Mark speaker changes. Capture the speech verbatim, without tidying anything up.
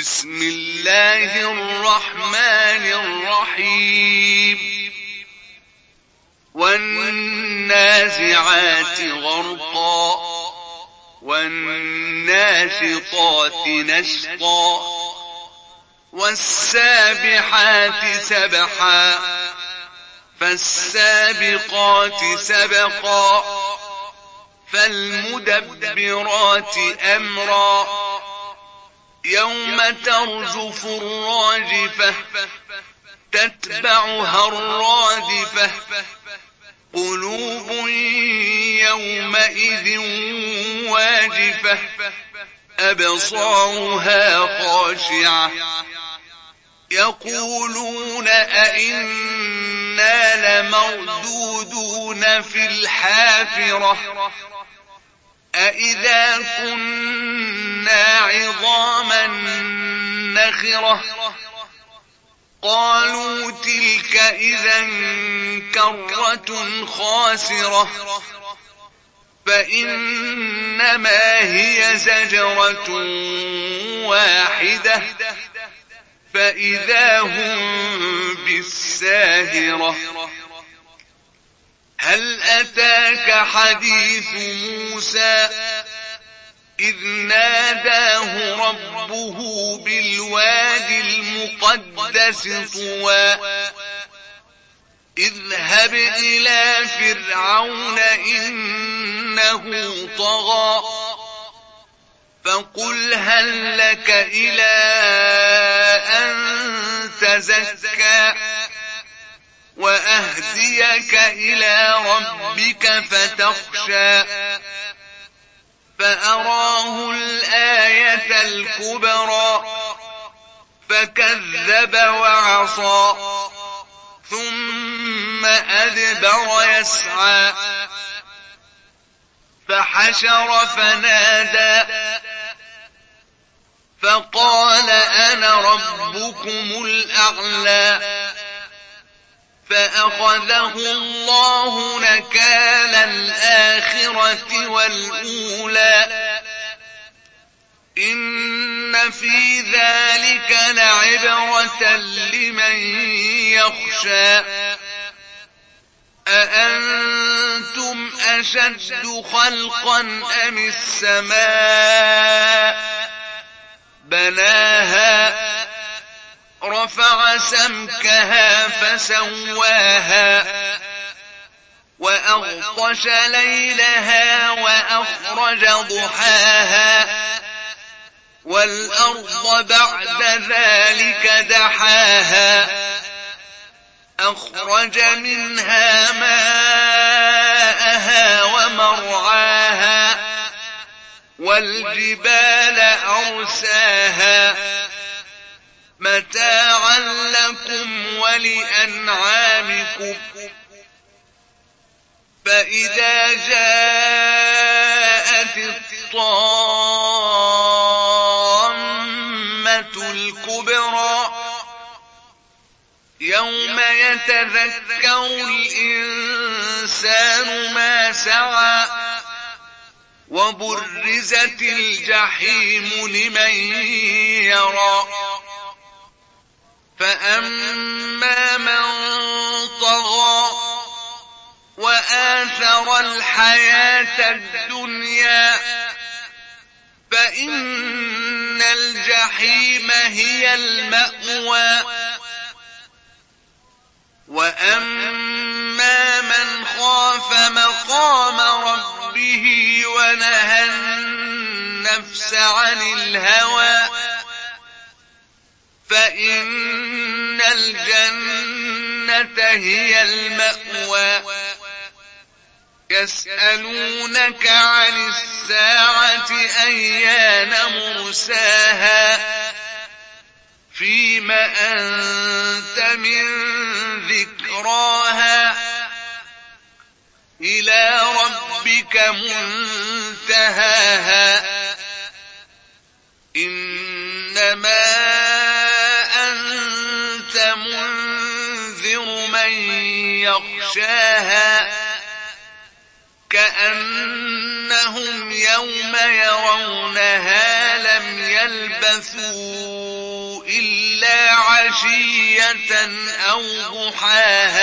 Speaker 1: بسم الله الرحمن الرحيم والنازعات غرقا والناشطات نشطا والسابحات سبحا فالسابقات سبقا فالمدبرات أمرا يوم ترجف الراجفة تتبعها الرادفة قلوب يومئذ واجفة أبصارها خاشعة يقولون أئنا لمردودون في الحافرة أئذا كنا عظاما نخرة قالوا تلك إذا كرة خاسرة فإنما هي زجرة واحدة فإذا هم بالساهرة هل أتاك حديث موسى إذ ناداه ربه بالوادي المقدس طوى اذهب إلى فرعون إنه طغى فقل هل لك إلى أن تزكى وأهديك إلى ربك فتخشى فأراه الآية الكبرى فكذب وعصى ثم أدبر يسعى فحشر فنادى فقال أنا ربكم الأعلى فأخذه الله نكال الآخرة والأولى إن في ذلك لعبرة لمن يخشى أأنتم أشد خلقا أم السماء بناها رفع سمكها فسواها وأغطش ليلها وأخرج ضحاها والأرض بعد ذلك دحاها أخرج منها ماءها ومرعاها والجبال أرساها متاعا لكم ولأنعامكم فإذا جاءت الطامة الكبرى يوم يتذكر الإنسان ما سعى وبرزت الجحيم لمن يرى فأما من طغى وآثر الحياة الدنيا فإن الجحيم هي المأوى وأما من خاف مقام ربه ونهى النفس عن الهوى فإن الجنة هي المأوى يسألونك عن الساعة أيان مرساها فيم أنت من ذكراها إلى ربك منتهاها إنما أنت منذر من يخشاها كأنهم يوم يرونها لم يلبثوا عشية أو ضحاها